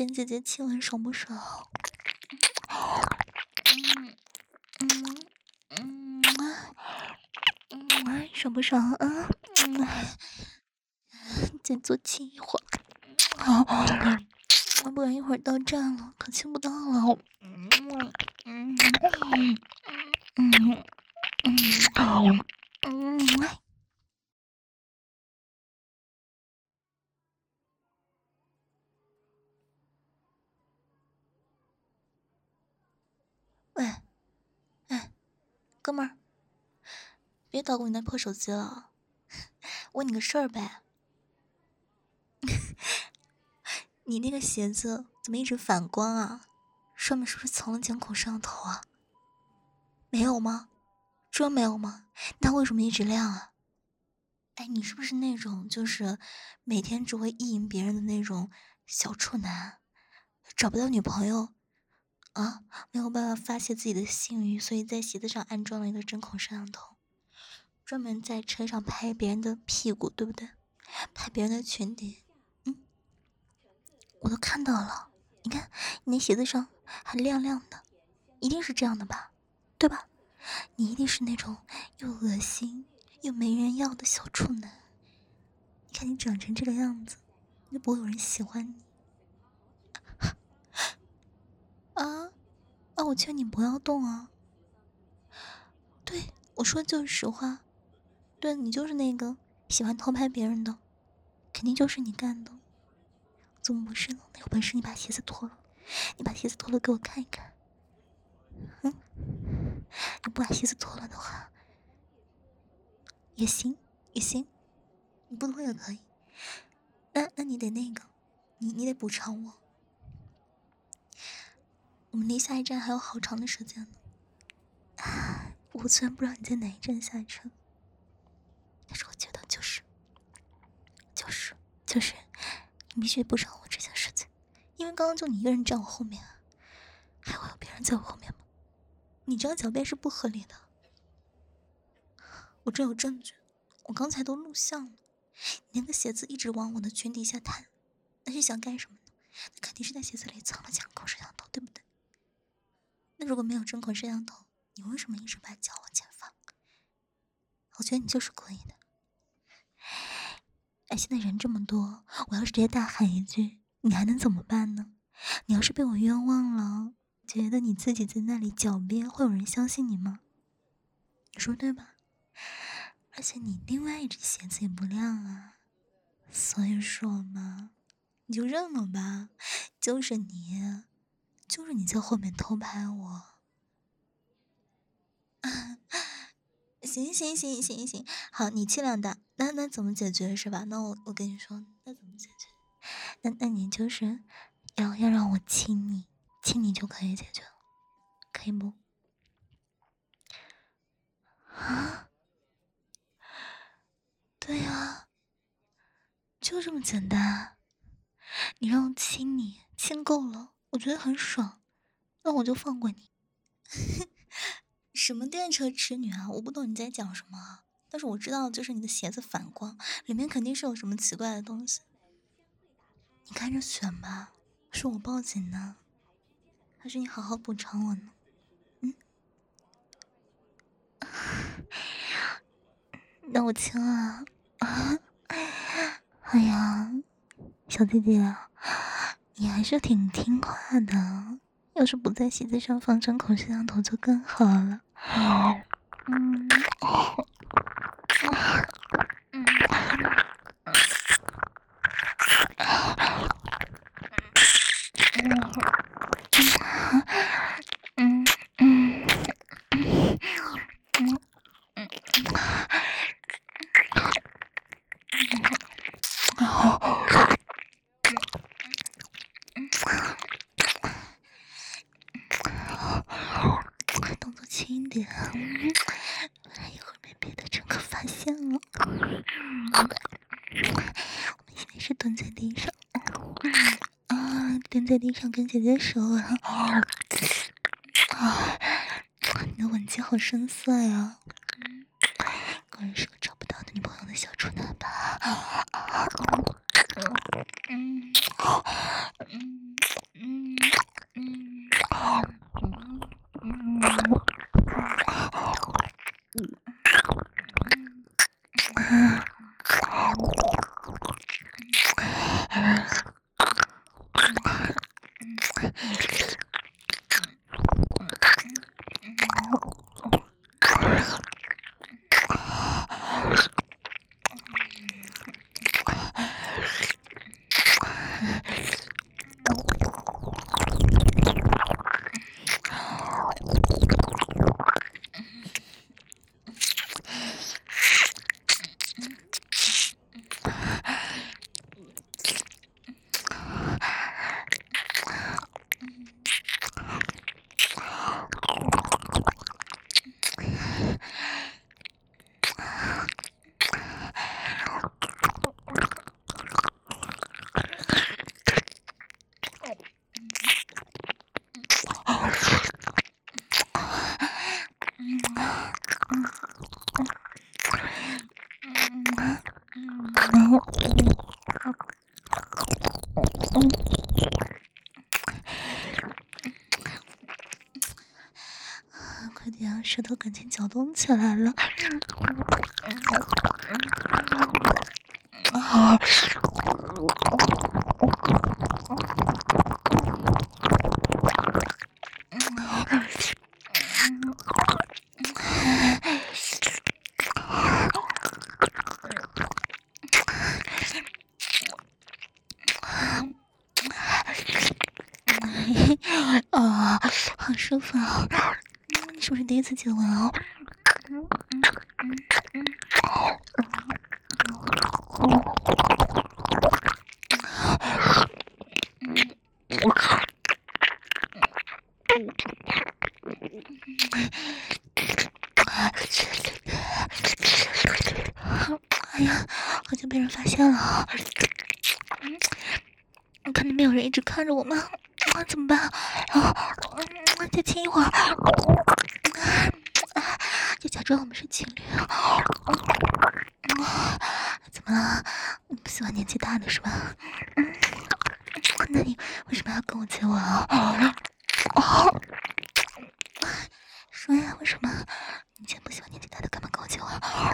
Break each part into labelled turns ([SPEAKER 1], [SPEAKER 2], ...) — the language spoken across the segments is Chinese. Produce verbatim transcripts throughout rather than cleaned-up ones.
[SPEAKER 1] 跟姐姐亲吻爽不爽？嗯嗯嗯嗯，爽不爽啊？嗯，再多亲一会儿。好，不然一会儿到站了，可亲不到了。嗯嗯嗯嗯嗯嗯。喂，哎，哥们儿，别捣鼓你那破手机了，问你个事儿呗。你那个鞋子怎么一直反光啊？上面是不是藏了监控摄像头啊？没有吗？说没有吗？那为什么一直亮啊？哎，你是不是那种就是每天只会意淫别人的那种小处男？找不到女朋友啊，没有办法发泄自己的性欲，所以在鞋子上安装了一个针孔摄像头，专门在车上拍别人的屁股，对不对？拍别人的裙底，嗯，我都看到了。你看你那鞋子上还亮亮的，一定是这样的吧？对吧？你一定是那种又恶心又没人要的小处男。你看你长成这个样子，就不会有人喜欢你啊！啊，我劝你不要动啊！对，我说的就是实话。对，你就是那个喜欢偷拍别人的，肯定就是你干的。怎么不是呢？那有本事你把鞋子脱了，你把鞋子脱了给我看一看。嗯，你不把鞋子脱了的话，也行，也行，你不脱也可以。那那你得那个，你你得补偿我。我们离下一站还有好长的时间呢。啊，我虽然不知道你在哪一站下车，但是我觉得就是就是就是你必须补偿我这件事情，因为刚刚就你一个人站我后面啊，还会有别人在我后面吗？你这样狡辩是不合理的。我这有证据，我刚才都录像了。你那个鞋子一直往我的裙底下探，那是想干什么呢？那肯定是在鞋子里藏了监控摄像头，对不对？那如果没有针孔摄像头，你为什么一直把脚往前放？我觉得你就是故意的。哎，现在人这么多，我要是直接大喊一句，你还能怎么办呢？你要是被我冤枉了，觉得你自己在那里狡辩，会有人相信你吗？你说对吧？而且你另外一只鞋子也不亮啊，所以说嘛，你就认了吧，就是你，就是你在后面偷拍我。行行行行行，好，你气量大，那那怎么解决是吧？那我我跟你说，那怎么解决？那那你就是要要让我亲你，亲你就可以解决了，可以不？啊，对呀，就这么简单。你让我亲你，亲够了，我觉得很爽，那我就放过你。什么电车痴女啊？我不懂你在讲什么啊，但是我知道，就是你的鞋子反光，里面肯定是有什么奇怪的东西。你看着选吧，是我报警呢，还是你好好补偿我呢？嗯，那我亲啊啊！哎呀，小弟弟啊，你还是挺听话的，要是不在鞋子上放针孔摄像头就更好了。嗯。嗯嗯嗯嗯嗯动作轻一点，一会儿被别的乘客发现了。我们现在是蹲在地上，啊，蹲在地上跟姐姐手吻，啊，你的吻技好深邃呀，果然是个找不到的女朋友的小处男吧？嗯嗯嗯快点啊，舌头赶紧搅动起来了。啊！啊，好舒服啊！你是不是第一次接吻啊？哎呀，好像被人发现了。肯定没有人一直看着我们，啊，怎么办？啊，再亲一会儿，就假装我们是情侣。怎么了？你不喜欢年纪大的是吧？嗯，那你为什么要跟我接吻啊？哦，说呀，为什么？你既然不喜欢年纪大的，干嘛跟我接吻？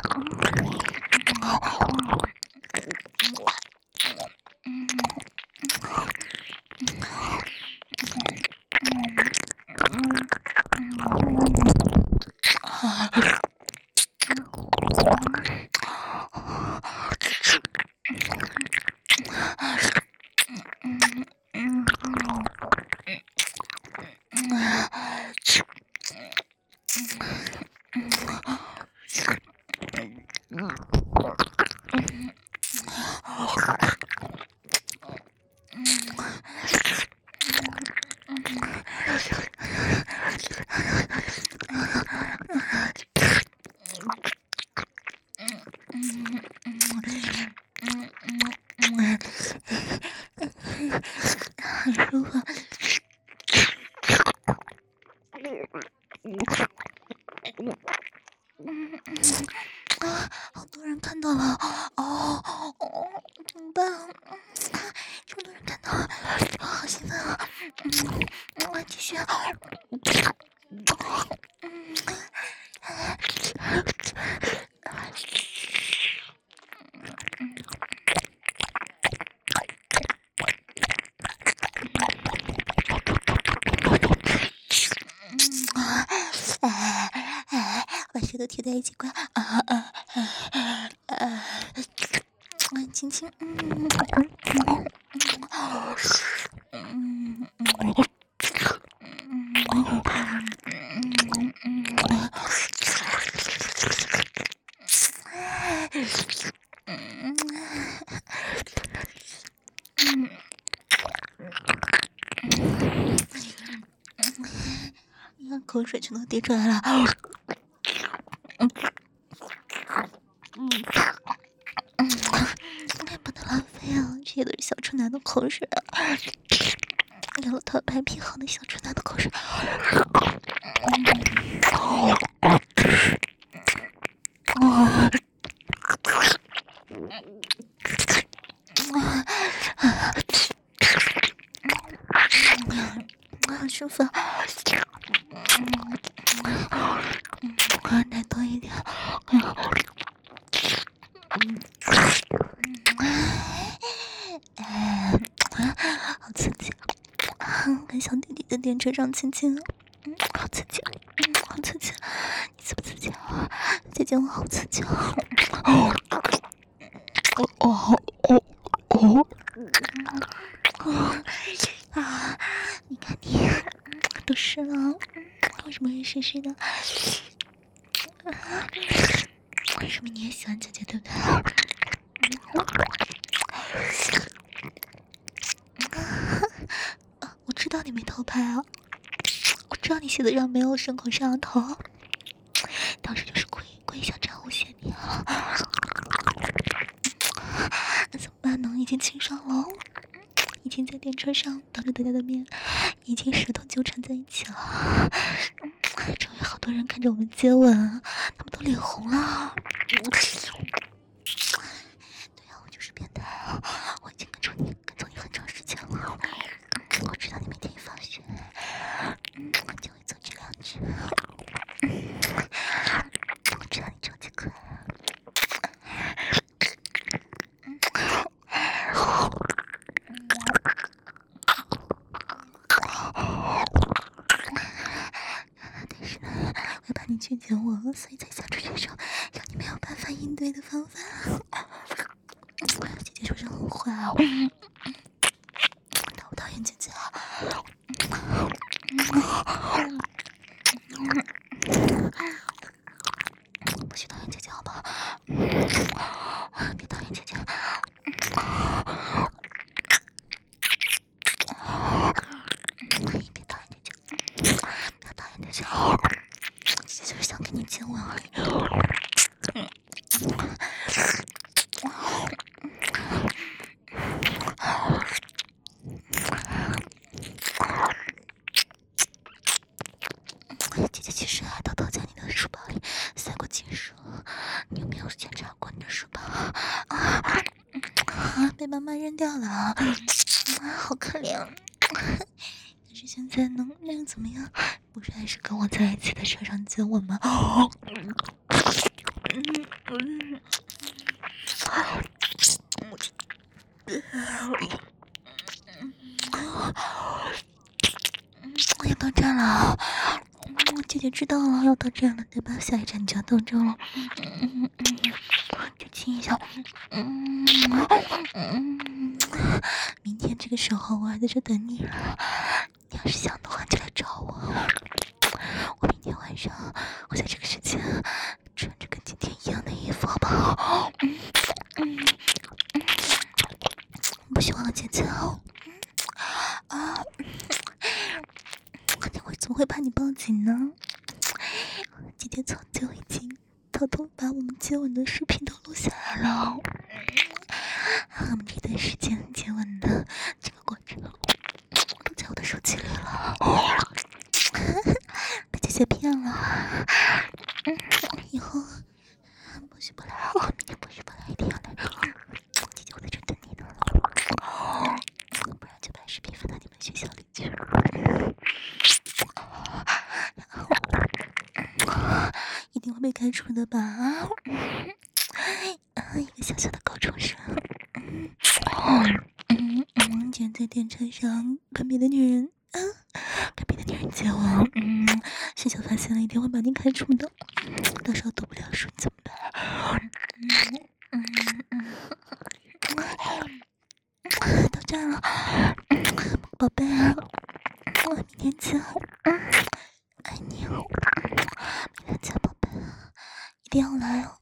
[SPEAKER 1] 很舒服。啊，好多人看到了！哦哦，怎么办啊？这么多人看到了，啊，好兴奋啊！嗯，嗯，继续啊！嗯，哎哎，把舌头贴在一起，快啊啊啊啊！啊，轻轻，嗯嗯嗯嗯嗯。你看口水全都滴出来了。嗯嗯嗯，不能浪费啊！这些都是小处男的口水啊，给我头拍皮好的小处男的口水。哦，好舒服。嗯，再多一点。嗯，好刺激！跟小弟弟在电车上亲亲，嗯，好刺激，嗯，好刺激！你刺不刺激啊？姐姐我好刺激啊！哦哦哦哦！啊！你看你都湿了，为什么会湿湿的？为什么你也喜欢姐姐，对不对？啊，我知道你没偷拍啊，我知道你鞋子上没有顺口摄像头，当时就是故意故意想这样诬陷你啊。那怎么办呢？已经亲上了，已经在电车上当着大家的面，已经舌头纠缠在一起了。周围好多人看着我们接吻，他们都脸红了。对啊，我就是变态啊！我已经跟踪你，跟踪你很长时间了。我知道你每天一放学，嗯，就会做这两只。 你拒绝我了，所以才想出这种让你没有办法应对的方法。姐姐是不是很坏啊？讨不讨厌姐姐啊？不许讨厌姐姐好不好？别讨厌姐姐。别讨厌姐姐，不要讨厌姐姐，姐姐就是想跟你亲吻而已。姐姐其实还偷偷在你的书包里塞过金属，你有没有检查过你的书包啊？啊，被妈妈扔掉了啊，好可怜。但是现在呢，那又怎么样？不是还是跟我在一起的车上接吻吗？嗯嗯要到站了，姐姐知道了，要到站了，对吧？下一站就要到站了。嗯嗯，就亲一下。嗯嗯，明天这个时候我还在这等你了，你要是想的话就来找我。我明天晚上会在这个时间穿着跟今天一样的衣服，好不好？嗯嗯嗯，不喜欢我姐姐哦。啊，我怎么会怕你报警呢？姐姐早就已经偷偷把我们接吻的视频都录下来了。我们这段时间接吻的这个过程都在我的手机里了。被姐姐骗了。嗯，以后不许不来，明天不许不来，一定要来。姐姐我在这等你呢，不然就把视频发到你们学校里去。一定会被开除的吧？啊，一个小小的高中生，嗯嗯，竟然在电车上跟别的女人，啊，跟别的女人接吻，嗯，学校发现了一定会把你开除的，到时候读不了书你怎么办？嗯嗯嗯，到站了，宝贝啊，我明天见，嗯，爱你哦，明天见，宝贝，一定要来哦。